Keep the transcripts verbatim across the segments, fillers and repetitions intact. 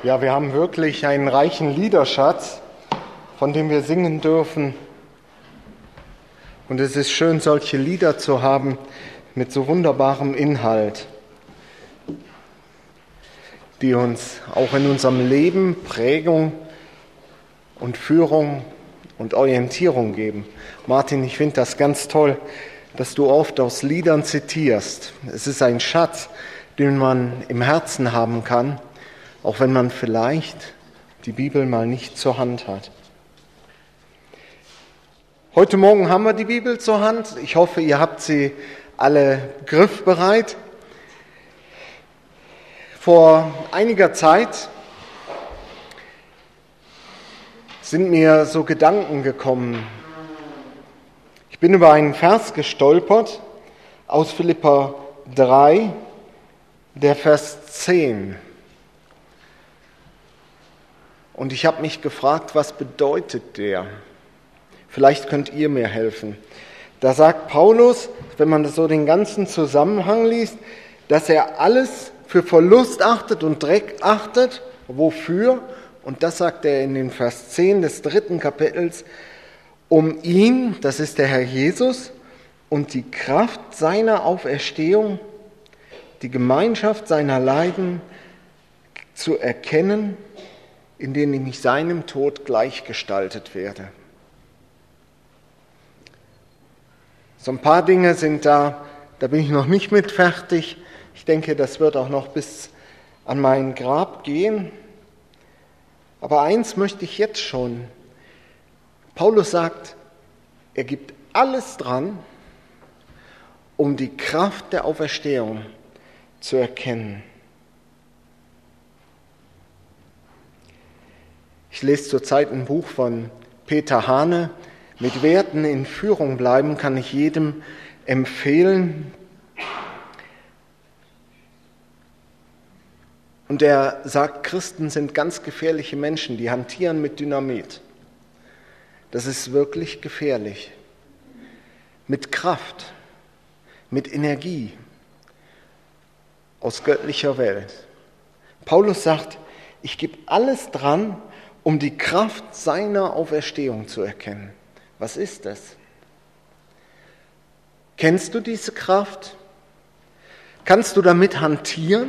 Ja, wir haben wirklich einen reichen Liederschatz, von dem wir singen dürfen. Und es ist schön, solche Lieder zu haben mit so wunderbarem Inhalt, die uns auch in unserem Leben Prägung und Führung und Orientierung geben. Martin, ich finde das ganz toll, dass du oft aus Liedern zitierst. Es ist ein Schatz, den man im Herzen haben kann, auch wenn man vielleicht die Bibel mal nicht zur Hand hat. Heute Morgen haben wir die Bibel zur Hand. Ich hoffe, ihr habt sie alle griffbereit. Vor einiger Zeit sind mir so Gedanken gekommen. Ich bin über einen Vers gestolpert aus Philipper drei, der Vers zehn. Und ich habe mich gefragt, was bedeutet der? Vielleicht könnt ihr mir helfen. Da sagt Paulus, wenn man das so den ganzen Zusammenhang liest, dass er alles für Verlust achtet und Dreck achtet. Wofür? Und das sagt er in den Vers zehn des dritten Kapitels. Um ihn, das ist der Herr Jesus, und die Kraft seiner Auferstehung, die Gemeinschaft seiner Leiden zu erkennen, in denen ich seinem Tod gleichgestaltet werde. So ein paar Dinge sind da, da bin ich noch nicht mit fertig. Ich denke, das wird auch noch bis an mein Grab gehen. Aber eins möchte ich jetzt schon. Paulus sagt, er gibt alles dran, um die Kraft der Auferstehung zu erkennen. Ich lese zurzeit ein Buch von Peter Hane. Mit Werten in Führung bleiben kann ich jedem empfehlen. Und er sagt, Christen sind ganz gefährliche Menschen, die hantieren mit Dynamit. Das ist wirklich gefährlich. Mit Kraft, mit Energie aus göttlicher Welt. Paulus sagt, ich gebe alles dran, um die Kraft seiner Auferstehung zu erkennen. Was ist das? Kennst du diese Kraft? Kannst du damit hantieren?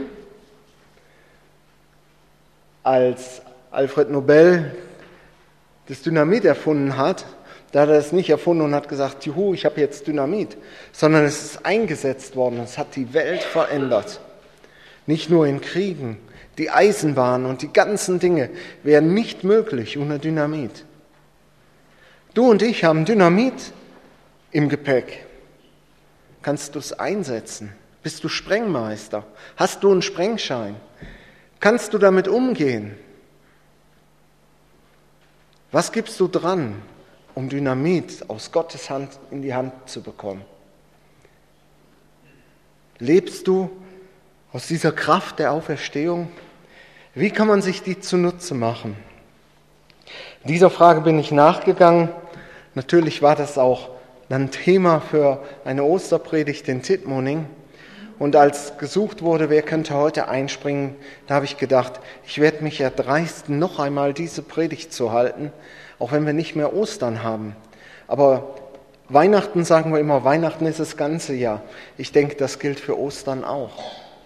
Als Alfred Nobel das Dynamit erfunden hat, da hat er es nicht erfunden und hat gesagt, juhu, ich habe jetzt Dynamit, sondern es ist eingesetzt worden, es hat die Welt verändert. Nicht nur in Kriegen, die Eisenbahn und die ganzen Dinge wären nicht möglich ohne Dynamit. Du und ich haben Dynamit im Gepäck. Kannst du es einsetzen? Bist du Sprengmeister? Hast du einen Sprengschein? Kannst du damit umgehen? Was gibst du dran, um Dynamit aus Gottes Hand in die Hand zu bekommen? Lebst du aus dieser Kraft der Auferstehung? Wie kann man sich die zunutze machen? Dieser Frage bin ich nachgegangen. Natürlich war das auch ein Thema für eine Osterpredigt in Tittmoning. Und als gesucht wurde, wer könnte heute einspringen, da habe ich gedacht, ich werde mich erdreisten, noch einmal diese Predigt zu halten, auch wenn wir nicht mehr Ostern haben. Aber Weihnachten sagen wir immer, Weihnachten ist das ganze Jahr. Ich denke, das gilt für Ostern auch.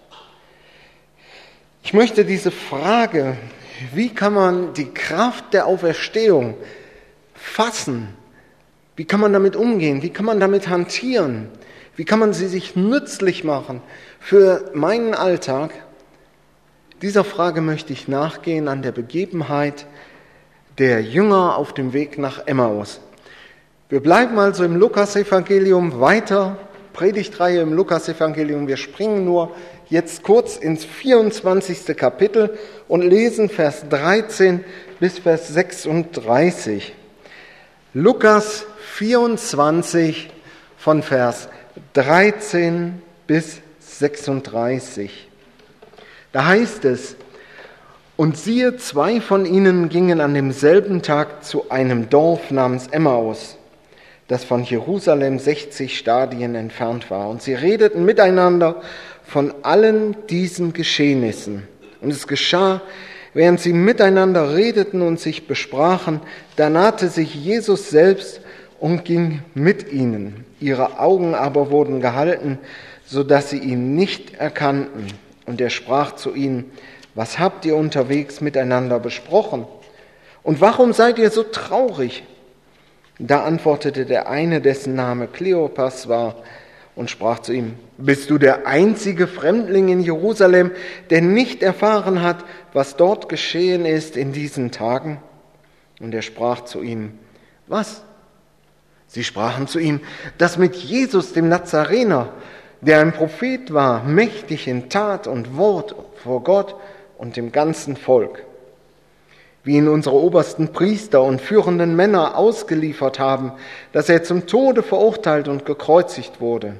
Ich möchte diese Frage, wie kann man die Kraft der Auferstehung fassen? Wie kann man damit umgehen? Wie kann man damit hantieren? Wie kann man sie sich nützlich machen für meinen Alltag? Dieser Frage möchte ich nachgehen an der Begebenheit der Jünger auf dem Weg nach Emmaus. Wir bleiben also im Lukas-Evangelium weiter, Predigtreihe im Lukas-Evangelium. Wir springen nur jetzt kurz ins vierundzwanzigste Kapitel und lesen Vers dreizehn bis Vers sechsunddreißig. Lukas vierundzwanzig von Vers dreizehn bis sechsunddreißig. Da heißt es, und siehe, zwei von ihnen gingen an demselben Tag zu einem Dorf namens Emmaus, das von Jerusalem sechzig Stadien entfernt war. Und sie redeten miteinander von allen diesen Geschehnissen. Und es geschah, Während sie miteinander redeten und sich besprachen, da nahte sich Jesus selbst und ging mit ihnen. Ihre Augen aber wurden gehalten, so dass sie ihn nicht erkannten. Und er sprach zu ihnen: Was habt ihr unterwegs miteinander besprochen? Und warum seid ihr so traurig? Da antwortete der eine, dessen Name Kleopas war, und sprach zu ihm: Bist du der einzige Fremdling in Jerusalem, der nicht erfahren hat, was dort geschehen ist in diesen Tagen? Und er sprach zu ihnen: Was? Sie sprachen zu ihm: Das mit Jesus, dem Nazarener, der ein Prophet war, mächtig in Tat und Wort vor Gott und dem ganzen Volk, wie ihn unsere obersten Priester und führenden Männer ausgeliefert haben, dass er zum Tode verurteilt und gekreuzigt wurde.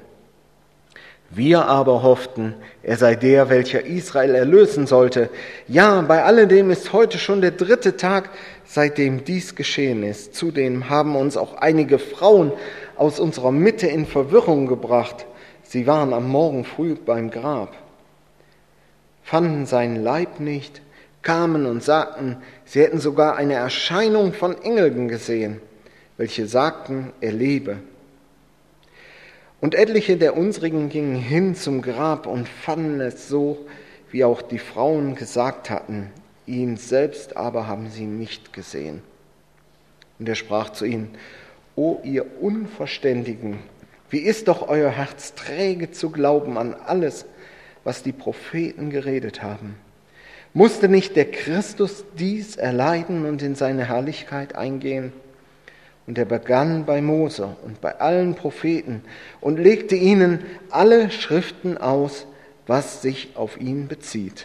Wir aber hofften, er sei der, welcher Israel erlösen sollte. Ja, bei alledem ist heute schon der dritte Tag, seitdem dies geschehen ist. Zudem haben uns auch einige Frauen aus unserer Mitte in Verwirrung gebracht. Sie waren am Morgen früh beim Grab, fanden seinen Leib nicht, kamen und sagten, sie hätten sogar eine Erscheinung von Engeln gesehen, welche sagten, er lebe. Und etliche der unsrigen gingen hin zum Grab und fanden es so, wie auch die Frauen gesagt hatten, ihn selbst aber haben sie nicht gesehen. Und er sprach zu ihnen: O ihr Unverständigen, wie ist doch euer Herz träge zu glauben an alles, was die Propheten geredet haben? Musste nicht der Christus dies erleiden und in seine Herrlichkeit eingehen? Und er begann bei Mose und bei allen Propheten und legte ihnen alle Schriften aus, was sich auf ihn bezieht.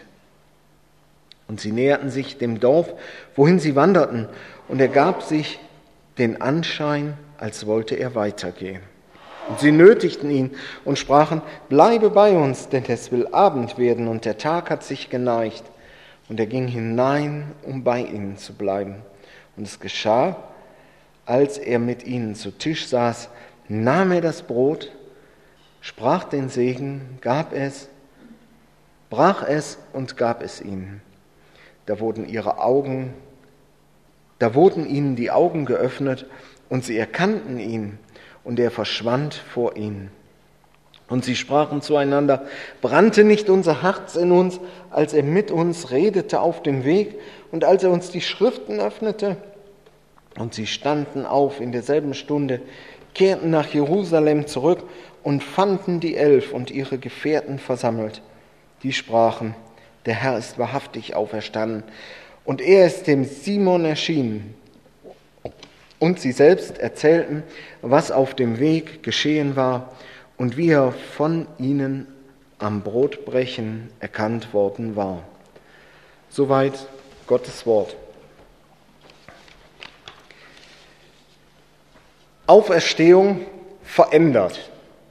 Und sie näherten sich dem Dorf, wohin sie wanderten, und er gab sich den Anschein, als wollte er weitergehen. Und sie nötigten ihn und sprachen: Bleibe bei uns, denn es will Abend werden und der Tag hat sich geneigt. Und er ging hinein, um bei ihnen zu bleiben. Und es geschah, als er mit ihnen zu Tisch saß, nahm er das Brot, sprach den Segen, gab es, brach es und gab es ihnen. Da wurden ihre Augen, da wurden ihnen die Augen geöffnet und sie erkannten ihn, und er verschwand vor ihnen. Und sie sprachen zueinander: Brannte nicht unser Herz in uns, als er mit uns redete auf dem Weg und als er uns die Schriften öffnete? Und sie standen auf in derselben Stunde, kehrten nach Jerusalem zurück und fanden die Elf und ihre Gefährten versammelt. Die sprachen: Der Herr ist wahrhaftig auferstanden und er ist dem Simon erschienen. Und sie selbst erzählten, was auf dem Weg geschehen war und wie er von ihnen am Brotbrechen erkannt worden war. Soweit Gottes Wort. Auferstehung verändert.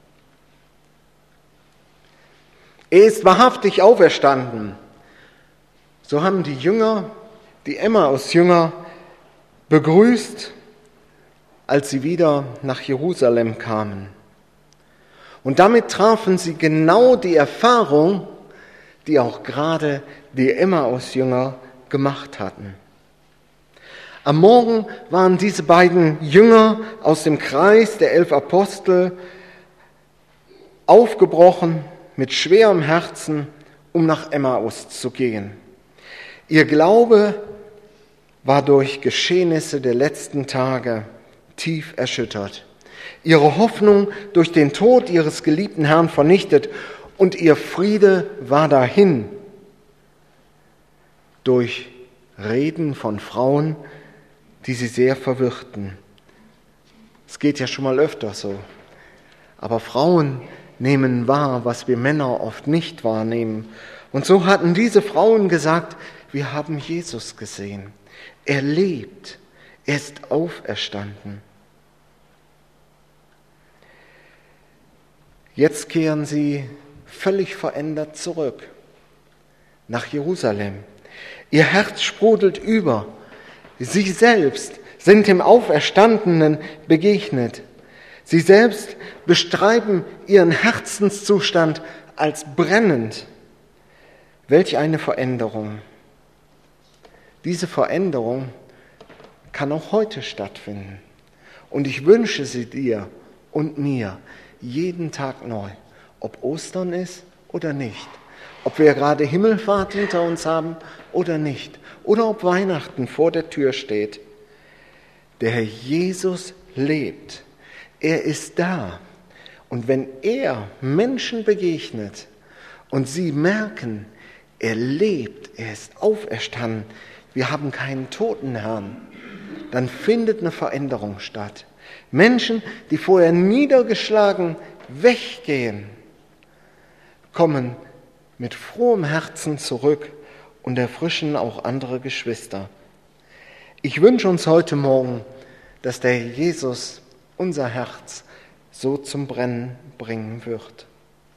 Er ist wahrhaftig auferstanden. So haben die Jünger, die Emmaus-Jünger, begrüßt, als sie wieder nach Jerusalem kamen. Und damit trafen sie genau die Erfahrung, die auch gerade die Emmaus-Jünger gemacht hatten. Am Morgen waren diese beiden Jünger aus dem Kreis der elf Apostel aufgebrochen mit schwerem Herzen, um nach Emmaus zu gehen. Ihr Glaube war durch Geschehnisse der letzten Tage tief erschüttert. Ihre Hoffnung durch den Tod ihres geliebten Herrn vernichtet und ihr Friede war dahin durch Reden von Frauen, die sie sehr verwirrten. Es geht ja schon mal öfter so. Aber Frauen nehmen wahr, was wir Männer oft nicht wahrnehmen. Und so hatten diese Frauen gesagt: Wir haben Jesus gesehen. Er lebt. Er ist auferstanden. Jetzt kehren sie völlig verändert zurück nach Jerusalem. Ihr Herz sprudelt über. Sie selbst sind dem Auferstandenen begegnet. Sie selbst beschreiben ihren Herzenszustand als brennend. Welch eine Veränderung. Diese Veränderung kann auch heute stattfinden. Und ich wünsche sie dir und mir jeden Tag neu, ob Ostern ist oder nicht, ob wir gerade Himmelfahrt hinter uns haben oder nicht, oder ob Weihnachten vor der Tür steht. Der Herr Jesus lebt. Er ist da. Und wenn er Menschen begegnet und sie merken, er lebt, er ist auferstanden, wir haben keinen toten Herrn, dann findet eine Veränderung statt. Menschen, die vorher niedergeschlagen weggehen, kommen mit frohem Herzen zurück und erfrischen auch andere Geschwister. Ich wünsche uns heute Morgen, dass der Herr Jesus unser Herz so zum Brennen bringen wird.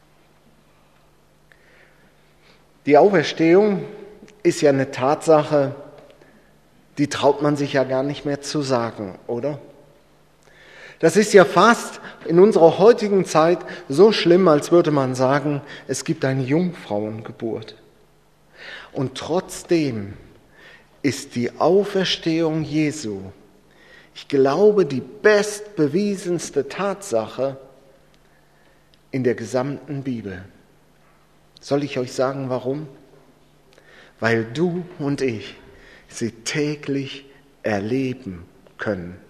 Die Auferstehung ist ja eine Tatsache, die traut man sich ja gar nicht mehr zu sagen, oder? Das ist ja fast in unserer heutigen Zeit so schlimm, als würde man sagen, es gibt eine Jungfrauengeburt. Und trotzdem ist die Auferstehung Jesu, ich glaube, die bestbewiesenste Tatsache in der gesamten Bibel. Soll ich euch sagen, warum? Weil du und ich sie täglich erleben können.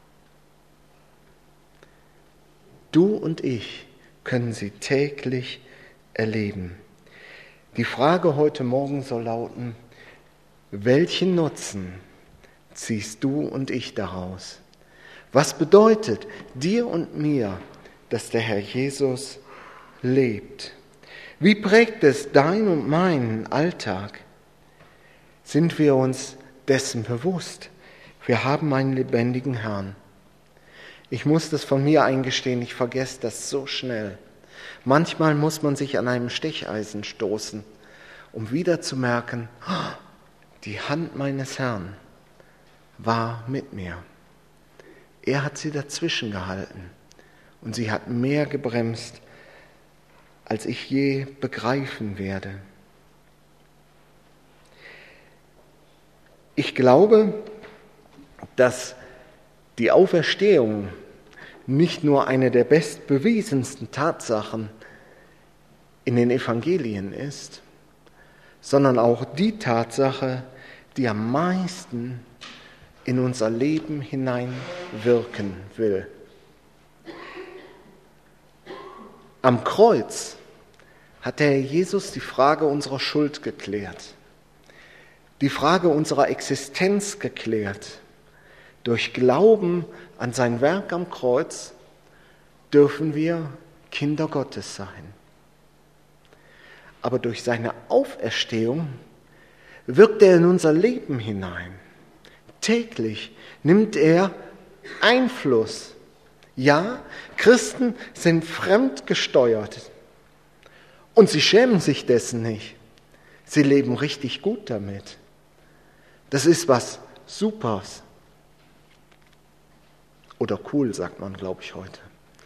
Du und ich können sie täglich erleben. Die Frage heute Morgen soll lauten, welchen Nutzen ziehst du und ich daraus? Was bedeutet dir und mir, dass der Herr Jesus lebt? Wie prägt es dein und meinen Alltag? Sind wir uns dessen bewusst? Wir haben einen lebendigen Herrn. Ich muss das von mir eingestehen, ich vergesse das so schnell. Manchmal muss man sich an einem Stecheisen stoßen, um wieder zu merken, die Hand meines Herrn war mit mir. Er hat sie dazwischen gehalten und sie hat mehr gebremst, als ich je begreifen werde. Ich glaube, dass die Auferstehung nicht nur eine der bestbewiesensten Tatsachen in den Evangelien ist, sondern auch die Tatsache, die am meisten in unser Leben hineinwirken will. Am Kreuz hat der Herr Jesus die Frage unserer Schuld geklärt, die Frage unserer Existenz geklärt. Durch Glauben an sein Werk am Kreuz dürfen wir Kinder Gottes sein. Aber durch seine Auferstehung wirkt er in unser Leben hinein. Täglich nimmt er Einfluss. Ja, Christen sind fremdgesteuert und sie schämen sich dessen nicht. Sie leben richtig gut damit. Das ist was Supers. Oder cool, sagt man, glaube ich, heute.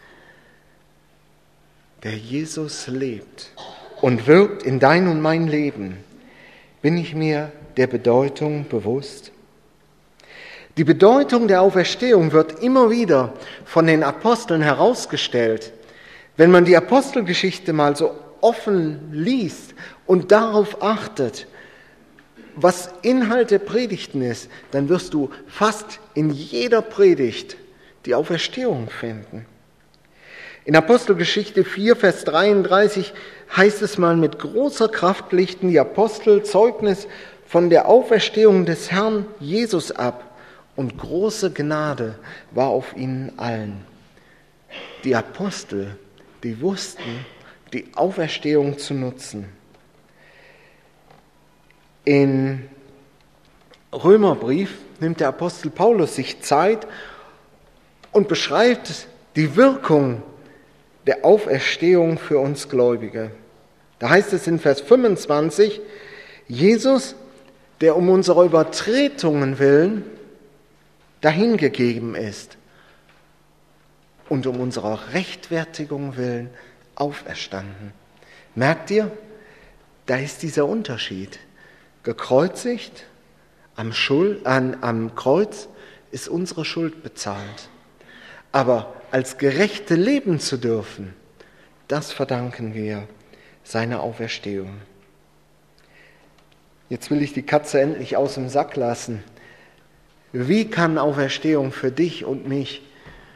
Der Jesus lebt und wirkt in dein und mein Leben. Bin ich mir der Bedeutung bewusst? Die Bedeutung der Auferstehung wird immer wieder von den Aposteln herausgestellt. Wenn man die Apostelgeschichte mal so offen liest und darauf achtet, was Inhalt der Predigten ist, dann wirst du fast in jeder Predigt die Auferstehung finden. In Apostelgeschichte vier, Vers dreiunddreißig heißt es mal, mit großer Kraft legten die Apostel Zeugnis von der Auferstehung des Herrn Jesus ab und große Gnade war auf ihnen allen. Die Apostel, die wussten, die Auferstehung zu nutzen. In Römerbrief nimmt der Apostel Paulus sich Zeit und beschreibt die Wirkung der Auferstehung für uns Gläubige. Da heißt es in Vers fünfundzwanzig, Jesus, der um unserer Übertretungen willen dahingegeben ist und um unserer Rechtfertigung willen auferstanden. Merkt ihr, da ist dieser Unterschied. Gekreuzigt, Am, Schuld, an, am Kreuz ist unsere Schuld bezahlt. Aber als Gerechte leben zu dürfen, das verdanken wir seiner Auferstehung. Jetzt will ich die Katze endlich aus dem Sack lassen. Wie kann Auferstehung für dich und mich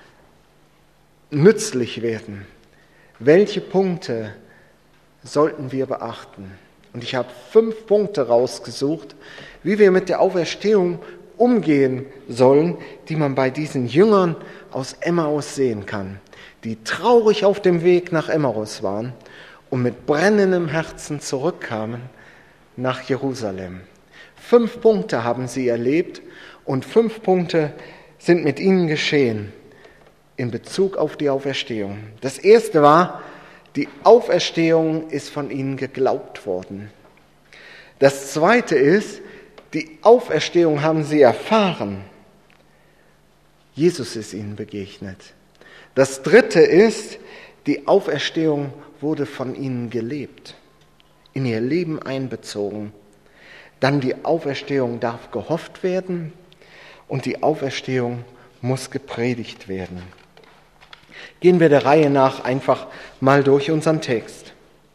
nützlich werden? Welche Punkte sollten wir beachten? Und ich habe fünf Punkte rausgesucht, wie wir mit der Auferstehung umgehen sollen, die man bei diesen Jüngern aus Emmaus sehen kann, die traurig auf dem Weg nach Emmaus waren und mit brennendem Herzen zurückkamen nach Jerusalem. Fünf Punkte haben sie erlebt und fünf Punkte sind mit ihnen geschehen in Bezug auf die Auferstehung. Das erste war, die Auferstehung ist von ihnen geglaubt worden. Das zweite ist, die Auferstehung haben sie erfahren. Jesus ist ihnen begegnet. Das dritte ist, die Auferstehung wurde von ihnen gelebt, in ihr Leben einbezogen. Dann die Auferstehung darf gehofft werden und die Auferstehung muss gepredigt werden. Gehen wir der Reihe nach einfach mal durch unseren Text.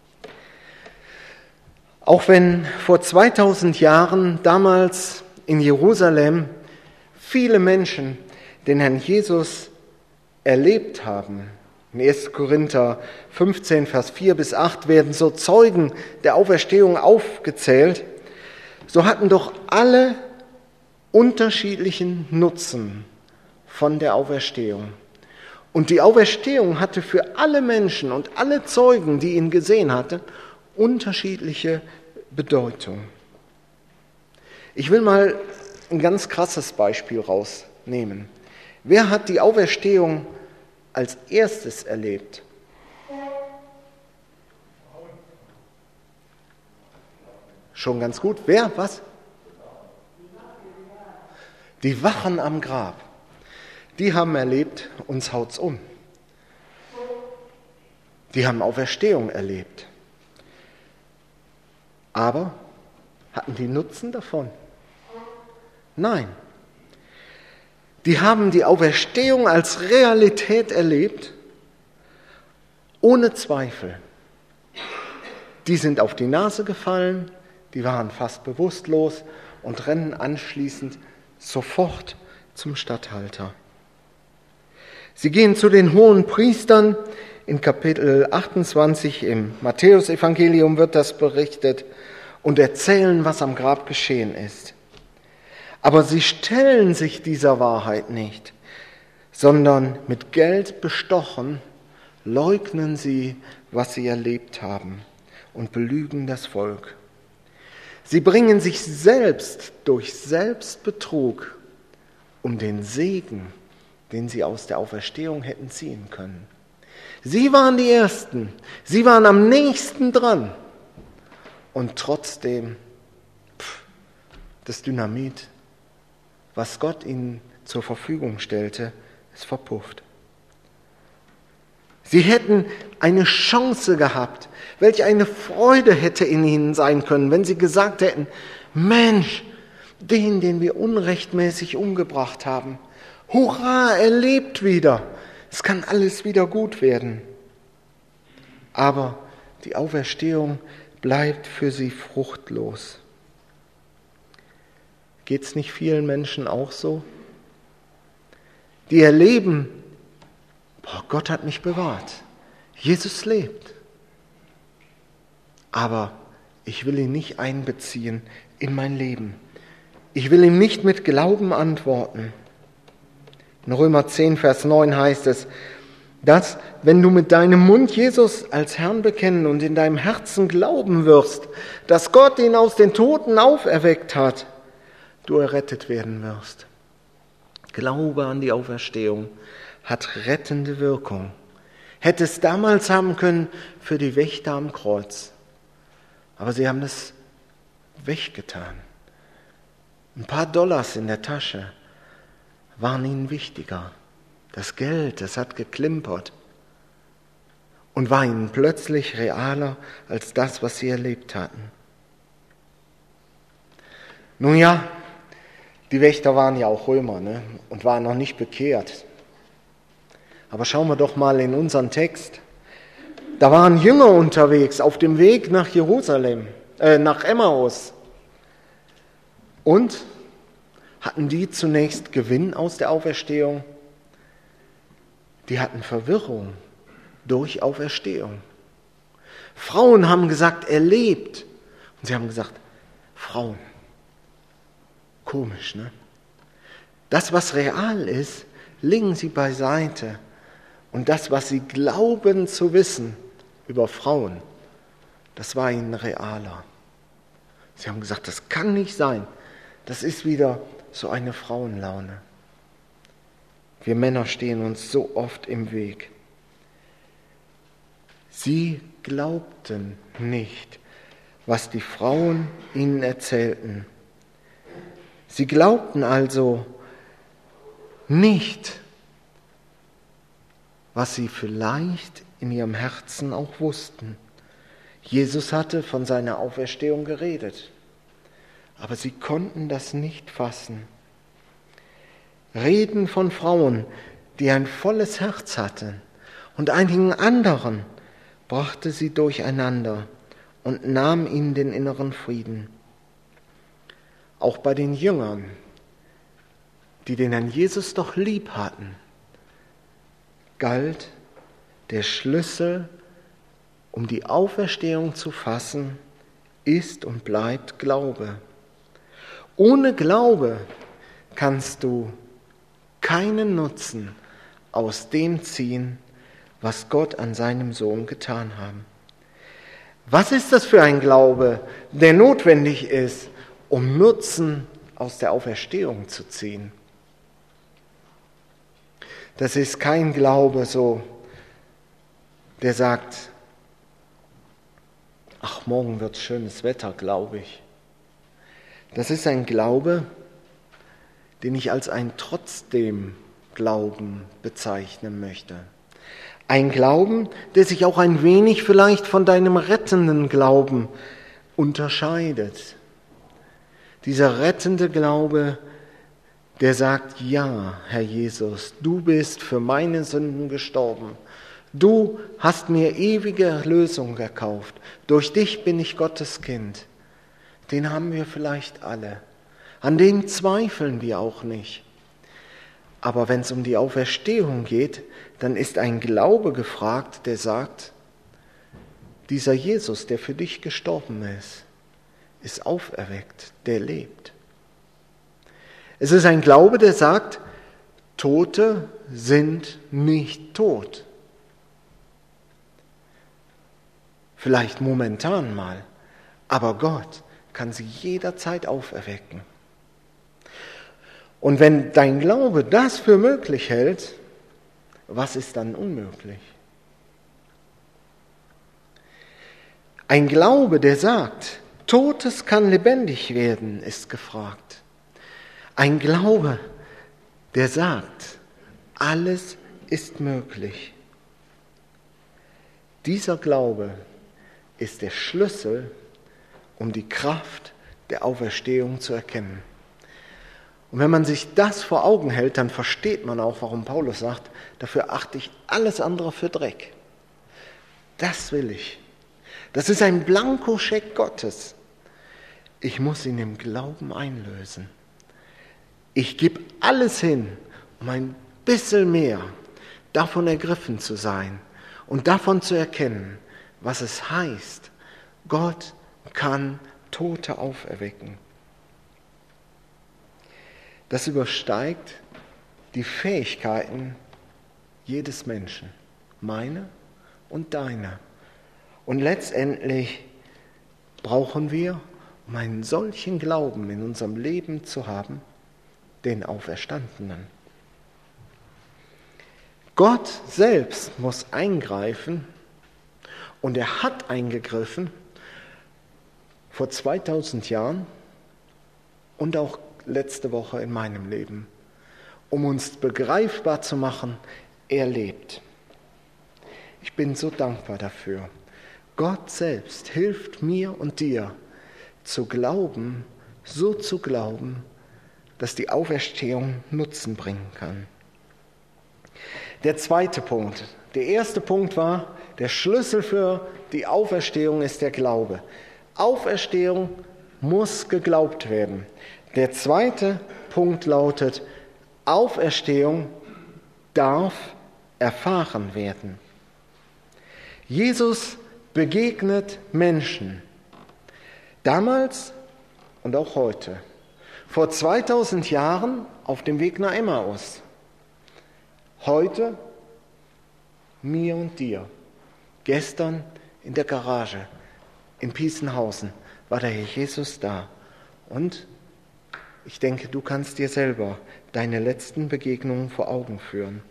Auch wenn vor zweitausend Jahren damals in Jerusalem viele Menschen den Herrn Jesus erlebt haben, in erster Korinther fünfzehn, Vers vier bis acht werden so Zeugen der Auferstehung aufgezählt, so hatten doch alle unterschiedlichen Nutzen von der Auferstehung. Und die Auferstehung hatte für alle Menschen und alle Zeugen, die ihn gesehen hatten, unterschiedliche Bedeutung. Ich will mal ein ganz krasses Beispiel rausnehmen. Wer hat die Auferstehung als erstes erlebt? Schon ganz gut. Wer? Was? Die Wachen am Grab. Die haben erlebt, uns haut's um. Die haben Auferstehung erlebt. Aber hatten die Nutzen davon? Nein. Die haben die Auferstehung als Realität erlebt, ohne Zweifel. Die sind auf die Nase gefallen, die waren fast bewusstlos und rennen anschließend sofort zum Statthalter. Sie gehen zu den hohen Priestern. In Kapitel achtundzwanzig im Matthäusevangelium wird das berichtet und erzählen, was am Grab geschehen ist. Aber sie stellen sich dieser Wahrheit nicht, sondern mit Geld bestochen, leugnen sie, was sie erlebt haben und belügen das Volk. Sie bringen sich selbst durch Selbstbetrug um den Segen, den sie aus der Auferstehung hätten ziehen können. Sie waren die Ersten, sie waren am nächsten dran und trotzdem pff, das Dynamit, was Gott ihnen zur Verfügung stellte, ist verpufft. Sie hätten eine Chance gehabt, welche eine Freude hätte in ihnen sein können, wenn sie gesagt hätten, Mensch, den, den wir unrechtmäßig umgebracht haben, hurra, er lebt wieder, es kann alles wieder gut werden. Aber die Auferstehung bleibt für sie fruchtlos. Geht es nicht vielen Menschen auch so? Die erleben, boah, Gott hat mich bewahrt, Jesus lebt. Aber ich will ihn nicht einbeziehen in mein Leben. Ich will ihm nicht mit Glauben antworten. In Römer zehn, Vers neun heißt es, dass, wenn du mit deinem Mund Jesus als Herrn bekennen und in deinem Herzen glauben wirst, dass Gott ihn aus den Toten auferweckt hat, du errettet werden wirst. Glaube an die Auferstehung hat rettende Wirkung. Hätte es damals haben können für die Wächter am Kreuz. Aber sie haben es weggetan. Ein paar Dollars in der Tasche waren ihnen wichtiger. Das Geld, das hat geklimpert und war ihnen plötzlich realer als das, was sie erlebt hatten. Nun ja, Die Wächter waren ja auch Römer, ne? Und waren noch nicht bekehrt. Aber schauen wir doch mal in unseren Text. Da waren Jünger unterwegs auf dem Weg nach Jerusalem, äh, nach Emmaus. Und hatten die zunächst Gewinn aus der Auferstehung? Die hatten Verwirrung durch Auferstehung. Frauen haben gesagt, er lebt. Und sie haben gesagt, Frauen. Komisch, ne? Das, was real ist, legen sie beiseite. Und das, was sie glauben zu wissen über Frauen, das war ihnen realer. Sie haben gesagt, das kann nicht sein. Das ist wieder so eine Frauenlaune. Wir Männer stehen uns so oft im Weg. Sie glaubten nicht, was die Frauen ihnen erzählten. Sie glaubten also nicht, was sie vielleicht in ihrem Herzen auch wussten. Jesus hatte von seiner Auferstehung geredet, aber sie konnten das nicht fassen. Reden von Frauen, die ein volles Herz hatten, und einigen anderen brachte sie durcheinander und nahm ihnen den inneren Frieden. Auch bei den Jüngern, die den Herrn Jesus doch lieb hatten, galt der Schlüssel, um die Auferstehung zu fassen, ist und bleibt Glaube. Ohne Glaube kannst du keinen Nutzen aus dem ziehen, was Gott an seinem Sohn getan hat. Was ist das für ein Glaube, der notwendig ist, um Nutzen aus der Auferstehung zu ziehen? Das ist kein Glaube so, der sagt, ach, morgen wird schönes Wetter, glaube ich. Das ist ein Glaube, den ich als ein trotzdem Glauben bezeichnen möchte. Ein Glauben, der sich auch ein wenig vielleicht von deinem rettenden Glauben unterscheidet. Dieser rettende Glaube, der sagt, ja, Herr Jesus, du bist für meine Sünden gestorben. Du hast mir ewige Erlösung gekauft. Durch dich bin ich Gottes Kind. Den haben wir vielleicht alle. An den zweifeln wir auch nicht. Aber wenn es um die Auferstehung geht, dann ist ein Glaube gefragt, der sagt, dieser Jesus, der für dich gestorben ist, ist auferweckt, der lebt. Es ist ein Glaube, der sagt, Tote sind nicht tot. Vielleicht momentan mal, aber Gott kann sie jederzeit auferwecken. Und wenn dein Glaube das für möglich hält, was ist dann unmöglich? Ein Glaube, der sagt, Totes kann lebendig werden, ist gefragt. Ein Glaube, der sagt, alles ist möglich. Dieser Glaube ist der Schlüssel, um die Kraft der Auferstehung zu erkennen. Und wenn man sich das vor Augen hält, dann versteht man auch, warum Paulus sagt, dafür achte ich alles andere für Dreck. Das will ich. Das ist ein Blankoscheck Gottes. Ich muss ihn im Glauben einlösen. Ich gebe alles hin, um ein bisschen mehr davon ergriffen zu sein und davon zu erkennen, was es heißt, Gott kann Tote auferwecken. Das übersteigt die Fähigkeiten jedes Menschen, meine und deine. Und letztendlich brauchen wir, um einen solchen Glauben in unserem Leben zu haben, den Auferstandenen. Gott selbst muss eingreifen und er hat eingegriffen vor zweitausend Jahren und auch letzte Woche in meinem Leben, um uns begreifbar zu machen, er lebt. Ich bin so dankbar dafür. Gott selbst hilft mir und dir zu glauben, so zu glauben, dass die Auferstehung Nutzen bringen kann. Der zweite Punkt. Der erste Punkt war, der Schlüssel für die Auferstehung ist der Glaube. Auferstehung muss geglaubt werden. Der zweite Punkt lautet, Auferstehung darf erfahren werden. Jesus begegnet Menschen. Damals und auch heute. Vor zweitausend Jahren auf dem Weg nach Emmaus. Heute mir und dir. Gestern in der Garage in Pießenhausen war der Herr Jesus da. Und ich denke, du kannst dir selber deine letzten Begegnungen vor Augen führen.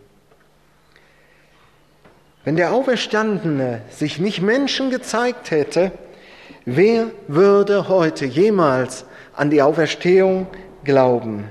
Wenn der Auferstandene sich nicht Menschen gezeigt hätte, wer würde heute jemals an die Auferstehung glauben?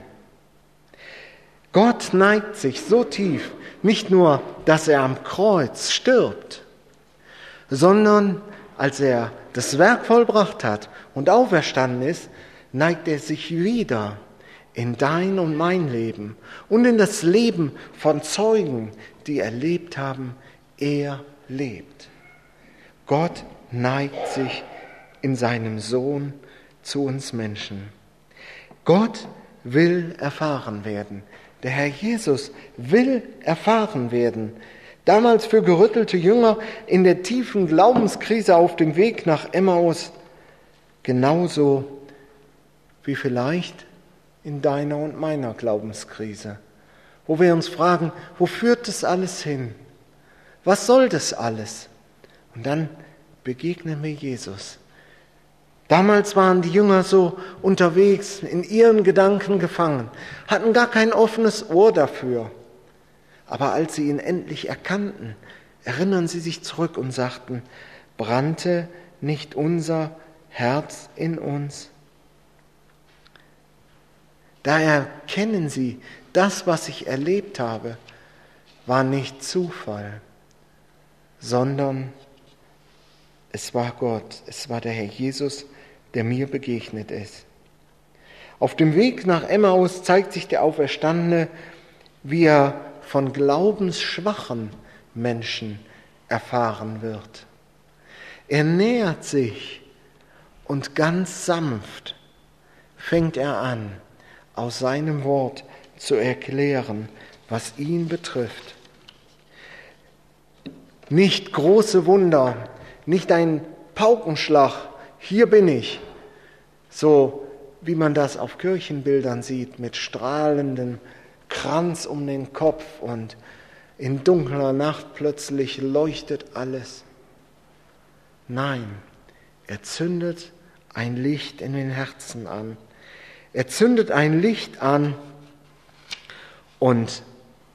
Gott neigt sich so tief, nicht nur, dass er am Kreuz stirbt, sondern als er das Werk vollbracht hat und auferstanden ist, neigt er sich wieder in dein und mein Leben und in das Leben von Zeugen, die erlebt haben, er lebt. Gott neigt sich in seinem Sohn zu uns Menschen. Gott will erfahren werden. Der Herr Jesus will erfahren werden. Damals für gerüttelte Jünger in der tiefen Glaubenskrise auf dem Weg nach Emmaus, genauso wie vielleicht in deiner und meiner Glaubenskrise, wo wir uns fragen, wo führt das alles hin? Was soll das alles? Und dann begegnen wir Jesus. Damals waren die Jünger so unterwegs, in ihren Gedanken gefangen, hatten gar kein offenes Ohr dafür. Aber als sie ihn endlich erkannten, erinnern sie sich zurück und sagten, brannte nicht unser Herz in uns? Da erkennen sie, das, was ich erlebt habe, war nicht Zufall, sondern es war Gott, es war der Herr Jesus, der mir begegnet ist. Auf dem Weg nach Emmaus zeigt sich der Auferstandene, wie er von glaubensschwachen Menschen erfahren wird. Er nähert sich und ganz sanft fängt er an, aus seinem Wort zu erklären, was ihn betrifft. Nicht große Wunder, nicht ein Paukenschlag, hier bin ich, so wie man das auf Kirchenbildern sieht, mit strahlendem Kranz um den Kopf und in dunkler Nacht plötzlich leuchtet alles. Nein, er zündet ein Licht in den Herzen an. Er zündet ein Licht an und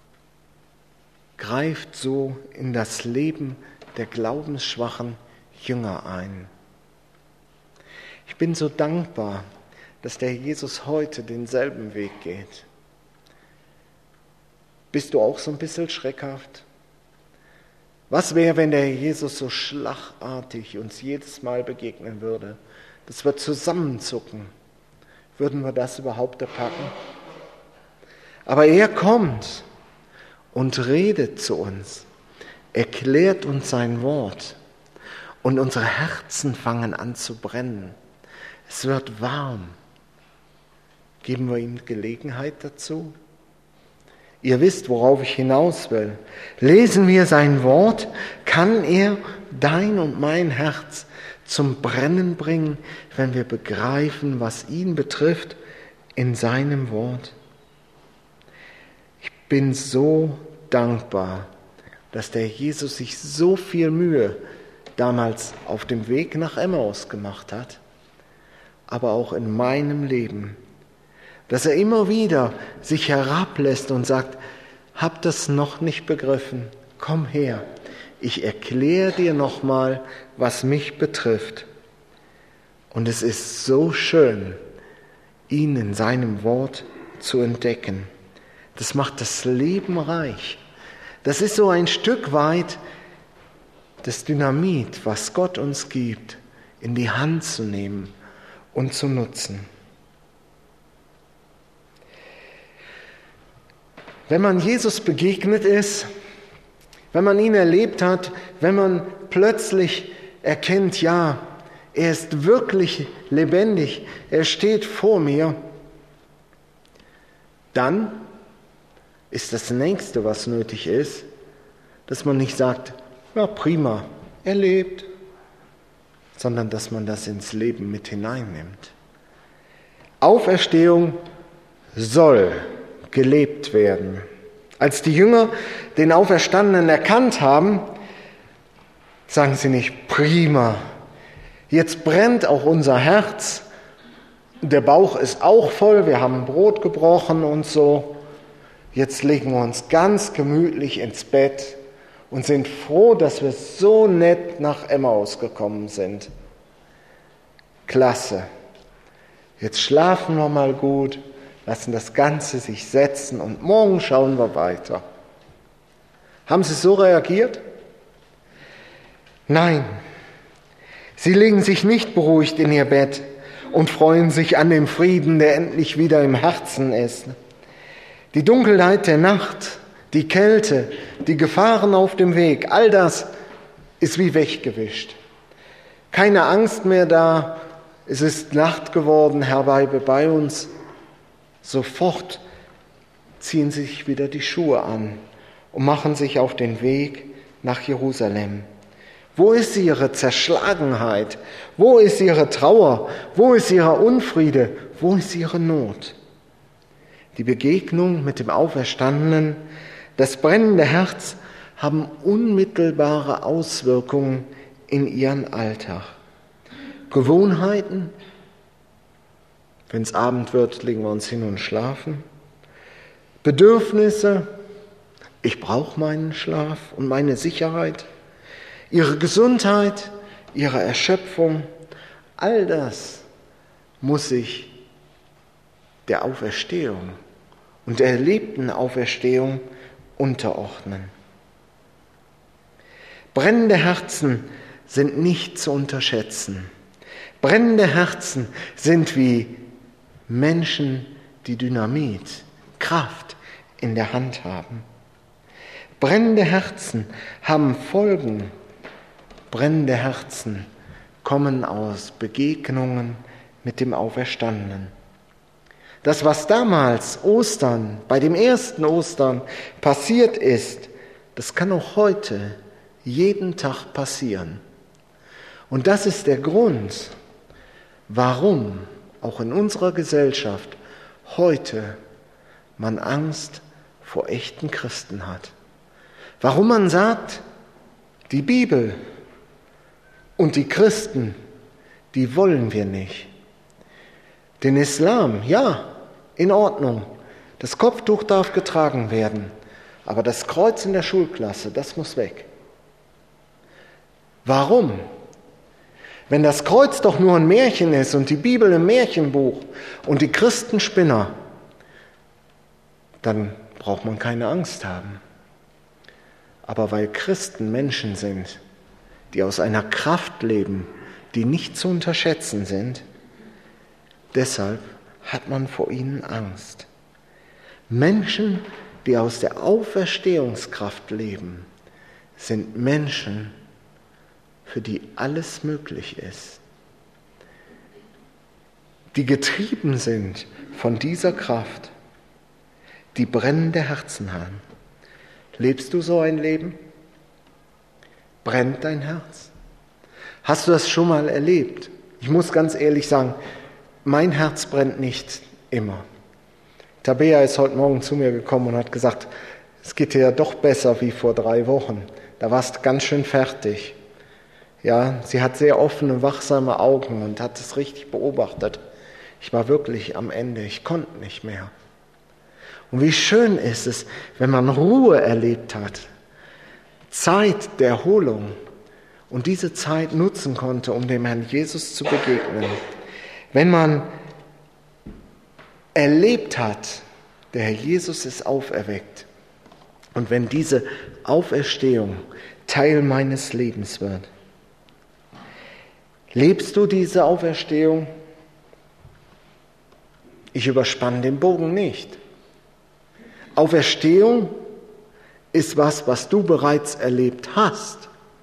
greift so in das Leben der glaubensschwachen Jünger ein. Ich bin so dankbar, dass der Jesus heute denselben Weg geht. Bist du auch so ein bisschen schreckhaft? Was wäre, wenn der Jesus so schlagartig uns jedes Mal begegnen würde, dass wir zusammenzucken? Würden wir das überhaupt erpacken? Aber er kommt und redet zu uns, erklärt uns sein Wort und unsere Herzen fangen an zu brennen. Es wird warm. Geben wir ihm Gelegenheit dazu? Ihr wisst, worauf ich hinaus will. Lesen wir sein Wort, kann er dein und mein Herz zum Brennen bringen, wenn wir begreifen, was ihn betrifft in seinem Wort. Ich bin so dankbar, dass der Jesus sich so viel Mühe damals auf dem Weg nach Emmaus gemacht hat, aber auch in meinem Leben, dass er immer wieder sich herablässt und sagt, hab das noch nicht begriffen, komm her, ich erkläre dir nochmal, was mich betrifft. Und es ist so schön, ihn in seinem Wort zu entdecken. Das macht das Leben reich. Das ist so ein Stück weit das Dynamit, was Gott uns gibt, in die Hand zu nehmen und zu nutzen. Wenn man Jesus begegnet ist, wenn man ihn erlebt hat, wenn man plötzlich erkennt, ja, er ist wirklich lebendig, er steht vor mir, dann ist das Nächste, was nötig ist, dass man nicht sagt, ja prima, er lebt, sondern dass man das ins Leben mit hineinnimmt. Auferstehung soll gelebt werden. Als die Jünger den Auferstandenen erkannt haben, sagen sie nicht, prima, jetzt brennt auch unser Herz, der Bauch ist auch voll, wir haben Brot gebrochen und so, jetzt legen wir uns ganz gemütlich ins Bett und sind froh, dass wir so nett nach Emmaus gekommen sind. Klasse. Jetzt schlafen wir mal gut, lassen das Ganze sich setzen und morgen schauen wir weiter. Haben Sie so reagiert? Nein, sie legen sich nicht beruhigt in ihr Bett und freuen sich an dem Frieden, der endlich wieder im Herzen ist. Die Dunkelheit der Nacht, die Kälte, die Gefahren auf dem Weg, all das ist wie weggewischt. Keine Angst mehr da, es ist Nacht geworden, Herr bleibe bei uns. Sofort ziehen sich wieder die Schuhe an und machen sich auf den Weg nach Jerusalem. Wo ist ihre Zerschlagenheit? Wo ist ihre Trauer? Wo ist ihre Unfriede? Wo ist ihre Not? Die Begegnung mit dem Auferstandenen, das brennende Herz haben unmittelbare Auswirkungen in ihren Alltag. Gewohnheiten, wenn es Abend wird, legen wir uns hin und schlafen. Bedürfnisse, ich brauche meinen Schlaf und meine Sicherheit. Ihre Gesundheit, ihre Erschöpfung, all das muss sich der Auferstehung und der erlebten Auferstehung unterordnen. Brennende Herzen sind nicht zu unterschätzen. Brennende Herzen sind wie Menschen, die Dynamit, Kraft in der Hand haben. Brennende Herzen haben Folgen. Brennende Herzen kommen aus Begegnungen mit dem Auferstandenen. Das, was damals Ostern, bei dem ersten Ostern passiert ist, das kann auch heute jeden Tag passieren. Und das ist der Grund, warum auch in unserer Gesellschaft heute man Angst vor echten Christen hat. Warum man sagt, die Bibel und die Christen, die wollen wir nicht. Den Islam, ja, in Ordnung. Das Kopftuch darf getragen werden, aber das Kreuz in der Schulklasse, das muss weg. Warum? Wenn das Kreuz doch nur ein Märchen ist und die Bibel ein Märchenbuch und die Christen Spinner, dann braucht man keine Angst haben. Aber weil Christen Menschen sind, die aus einer Kraft leben, die nicht zu unterschätzen sind, deshalb hat man vor ihnen Angst. Menschen, die aus der Auferstehungskraft leben, sind Menschen, für die alles möglich ist. Die getrieben sind von dieser Kraft, die brennende Herzen haben. Lebst du so ein Leben? Brennt dein Herz? Hast du das schon mal erlebt? Ich muss ganz ehrlich sagen, mein Herz brennt nicht immer. Tabea ist heute Morgen zu mir gekommen und hat gesagt, es geht dir ja doch besser wie vor drei Wochen. Da warst du ganz schön fertig. Ja, sie hat sehr offene, wachsame Augen und hat es richtig beobachtet. Ich war wirklich am Ende, ich konnte nicht mehr. Und wie schön ist es, wenn man Ruhe erlebt hat, Zeit der Erholung und diese Zeit nutzen konnte, um dem Herrn Jesus zu begegnen. Wenn man erlebt hat, der Herr Jesus ist auferweckt und wenn diese Auferstehung Teil meines Lebens wird. Lebst du diese Auferstehung? Ich überspanne den Bogen nicht. Auferstehung ist was, was du bereits erlebt hast.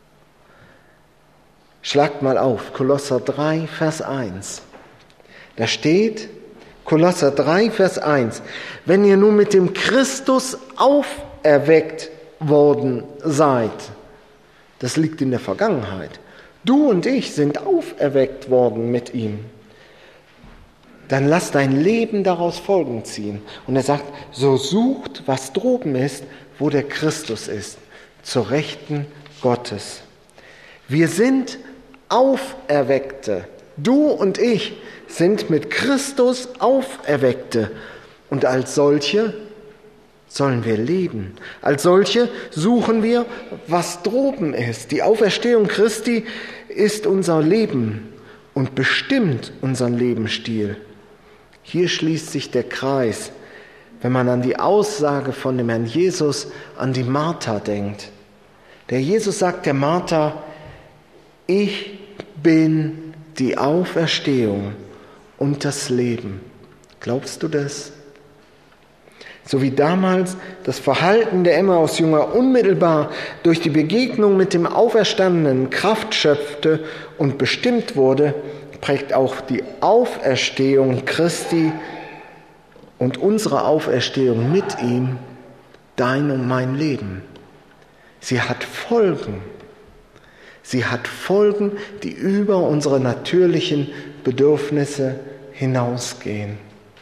Schlagt mal auf, Kolosser drei, Vers eins. Da steht, Kolosser drei, Vers eins, wenn ihr nun mit dem Christus auferweckt worden seid, das liegt in der Vergangenheit. Du und ich sind auferweckt worden mit ihm. Dann lass dein Leben daraus Folgen ziehen. Und er sagt, so sucht, was droben ist, wo der Christus ist, zur Rechten Gottes. Wir sind Auferweckte. Du und ich sind mit Christus Auferweckte. Und als solche sollen wir leben. Als solche suchen wir, was droben ist. Die Auferstehung Christi ist unser Leben und bestimmt unseren Lebensstil. Hier schließt sich der Kreis, wenn man an die Aussage von dem Herrn Jesus an die Martha denkt. Der Jesus sagt der Martha, ich bin die Auferstehung und das Leben. Glaubst du das? So wie damals das Verhalten der Emmaus-Jünger unmittelbar durch die Begegnung mit dem Auferstandenen Kraft schöpfte und bestimmt wurde, prägt auch die Auferstehung Christi und unsere Auferstehung mit ihm dein und mein Leben. Sie hat Folgen. Sie hat Folgen, die über unsere natürlichen Bedürfnisse hinausgehen.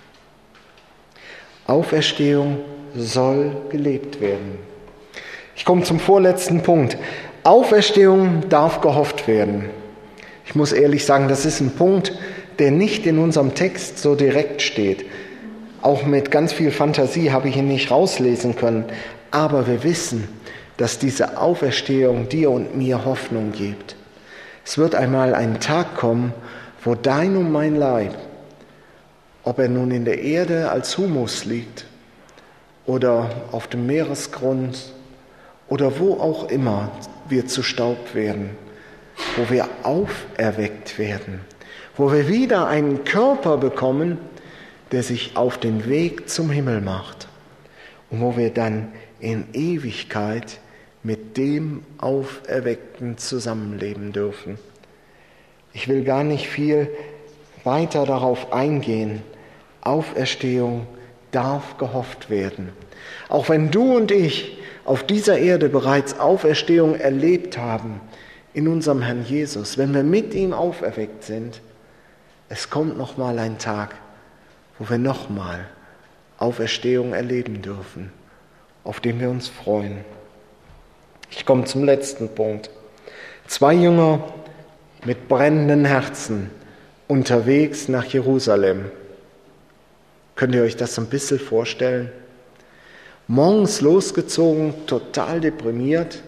Auferstehung soll gelebt werden. Ich komme zum vorletzten Punkt. Auferstehung darf gehofft werden. Ich muss ehrlich sagen, das ist ein Punkt, der nicht in unserem Text so direkt steht. Auch mit ganz viel Fantasie habe ich ihn nicht rauslesen können. Aber wir wissen, dass diese Auferstehung dir und mir Hoffnung gibt. Es wird einmal ein Tag kommen, wo dein und mein Leib, ob er nun in der Erde als Humus liegt oder auf dem Meeresgrund oder wo auch immer wir zu Staub werden, wo wir auferweckt werden, wo wir wieder einen Körper bekommen, der sich auf den Weg zum Himmel macht und wo wir dann in Ewigkeit mit dem Auferweckten zusammenleben dürfen. Ich will gar nicht viel weiter darauf eingehen. Auferstehung darf gehofft werden. Auch wenn du und ich auf dieser Erde bereits Auferstehung erlebt haben, in unserem Herrn Jesus, wenn wir mit ihm auferweckt sind, es kommt noch mal ein Tag, wo wir noch mal Auferstehung erleben dürfen, auf den wir uns freuen. Ich komme zum letzten Punkt. Zwei Jünger mit brennenden Herzen unterwegs nach Jerusalem. Könnt ihr euch das ein bisschen vorstellen? Morgens losgezogen, total deprimiert,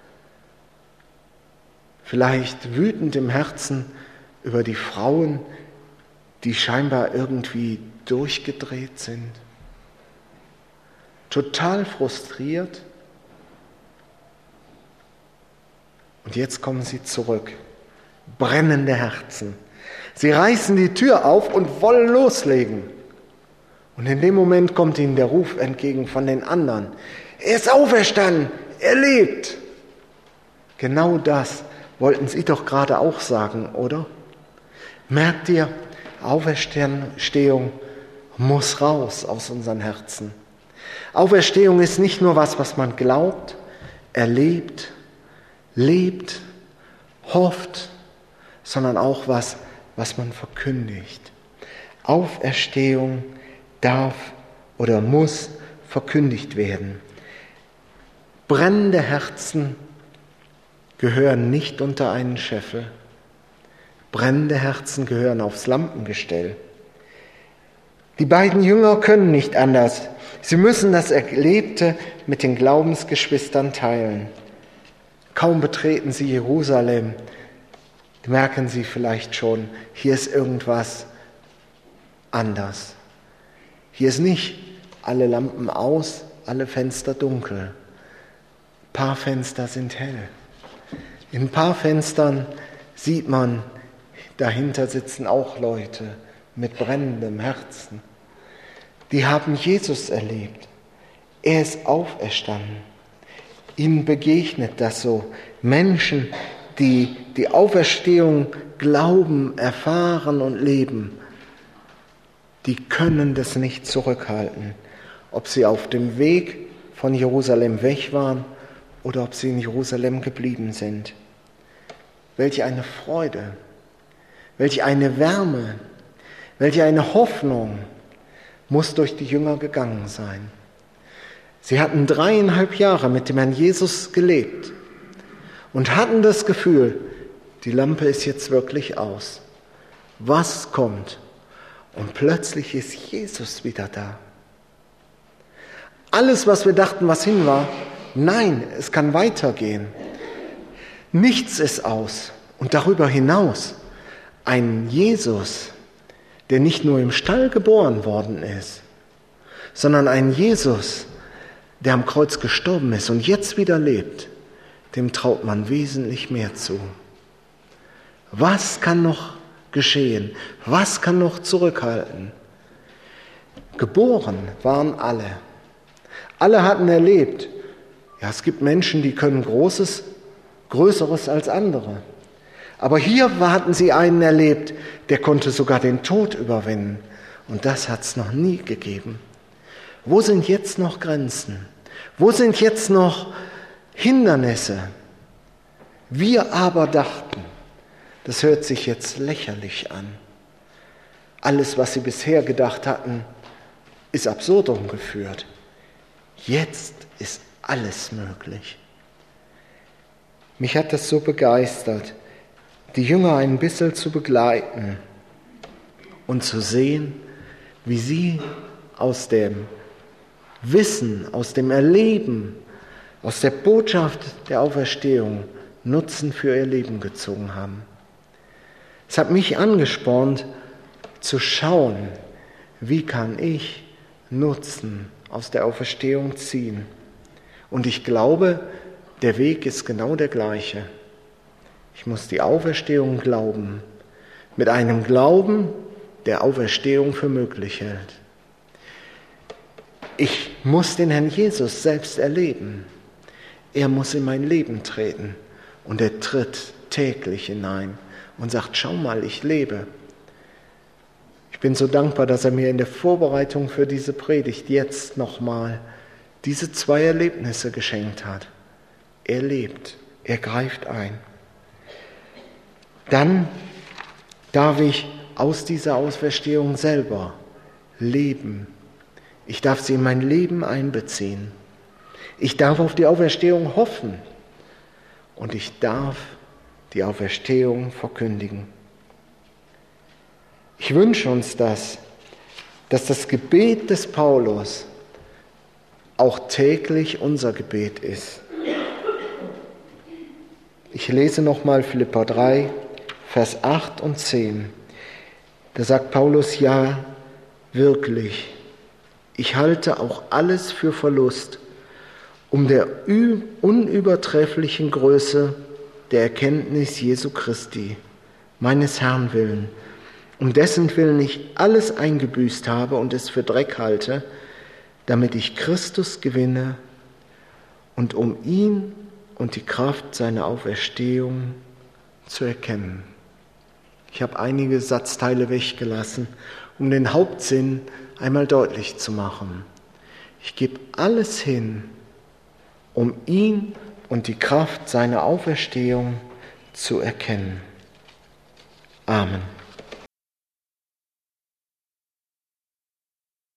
vielleicht wütend im Herzen über die Frauen, die scheinbar irgendwie durchgedreht sind. Total frustriert. Und jetzt kommen sie zurück. Brennende Herzen. Sie reißen die Tür auf und wollen loslegen. Und in dem Moment kommt ihnen der Ruf entgegen von den anderen. Er ist auferstanden, er lebt. Genau das wollten sie doch gerade auch sagen, oder? Merkt ihr, Auferstehung muss raus aus unseren Herzen. Auferstehung ist nicht nur was, was man glaubt, erlebt, lebt, hofft, sondern auch was, was man verkündigt. Auferstehung darf oder muss verkündigt werden. Brennende Herzen gehören nicht unter einen Scheffel. Brennende Herzen gehören aufs Lampengestell. Die beiden Jünger können nicht anders. Sie müssen das Erlebte mit den Glaubensgeschwistern teilen. Kaum betreten sie Jerusalem, merken sie vielleicht schon, hier ist irgendwas anders. Hier ist nicht alle Lampen aus, alle Fenster dunkel. Ein paar Fenster sind hell. In ein paar Fenstern sieht man, dahinter sitzen auch Leute mit brennendem Herzen. Die haben Jesus erlebt. Er ist auferstanden. Ihnen begegnet das so. Menschen, die die Auferstehung glauben, erfahren und leben, die können das nicht zurückhalten. Ob sie auf dem Weg von Jerusalem weg waren oder ob sie in Jerusalem geblieben sind. Welch eine Freude, welch eine Wärme, welch eine Hoffnung muss durch die Jünger gegangen sein. Sie hatten dreieinhalb Jahre mit dem Herrn Jesus gelebt und hatten das Gefühl, die Lampe ist jetzt wirklich aus. Was kommt? Und plötzlich ist Jesus wieder da. Alles, was wir dachten, was hin war, nein, es kann weitergehen. Nichts ist aus. Und darüber hinaus ein Jesus, der nicht nur im Stall geboren worden ist, sondern ein Jesus, der am Kreuz gestorben ist und jetzt wieder lebt, dem traut man wesentlich mehr zu. Was kann noch geschehen? Was kann noch zurückhalten? Geboren waren alle. Alle hatten erlebt. Ja, es gibt Menschen, die können Großes, Größeres als andere. Aber hier hatten sie einen erlebt, der konnte sogar den Tod überwinden. Und das hat es noch nie gegeben. Wo sind jetzt noch Grenzen? Wo sind jetzt noch Hindernisse? Wir aber dachten, das hört sich jetzt lächerlich an. Alles, was sie bisher gedacht hatten, ist absurdum geführt. Jetzt ist alles möglich. Mich hat das so begeistert, die Jünger ein bisschen zu begleiten und zu sehen, wie sie aus dem Wissen, aus dem Erleben, aus der Botschaft der Auferstehung Nutzen für ihr Leben gezogen haben. Es hat mich angespornt, zu schauen, wie kann ich Nutzen aus der Auferstehung ziehen. Und ich glaube, der Weg ist genau der gleiche. Ich muss die Auferstehung glauben, mit einem Glauben, der Auferstehung für möglich hält. Ich muss den Herrn Jesus selbst erleben. Er muss in mein Leben treten und er tritt täglich hinein und sagt, schau mal, ich lebe. Ich bin so dankbar, dass er mir in der Vorbereitung für diese Predigt jetzt nochmal diese zwei Erlebnisse geschenkt hat. Er lebt, er greift ein. Dann darf ich aus dieser Auferstehung selber leben. Ich darf sie in mein Leben einbeziehen. Ich darf auf die Auferstehung hoffen. Und ich darf die Auferstehung verkündigen. Ich wünsche uns das, dass das Gebet des Paulus auch täglich unser Gebet ist. Ich lese nochmal Philipper drei, Vers acht und zehn. Da sagt Paulus, ja, wirklich, ich halte auch alles für Verlust, um der unübertrefflichen Größe der Erkenntnis Jesu Christi, meines Herrn willen, um dessen Willen ich alles eingebüßt habe und es für Dreck halte, damit ich Christus gewinne und um ihn und die Kraft seiner Auferstehung zu erkennen. Ich habe einige Satzteile weggelassen, um den Hauptsinn einmal deutlich zu machen. Ich gebe alles hin, um ihn und die Kraft seiner Auferstehung zu erkennen. Amen.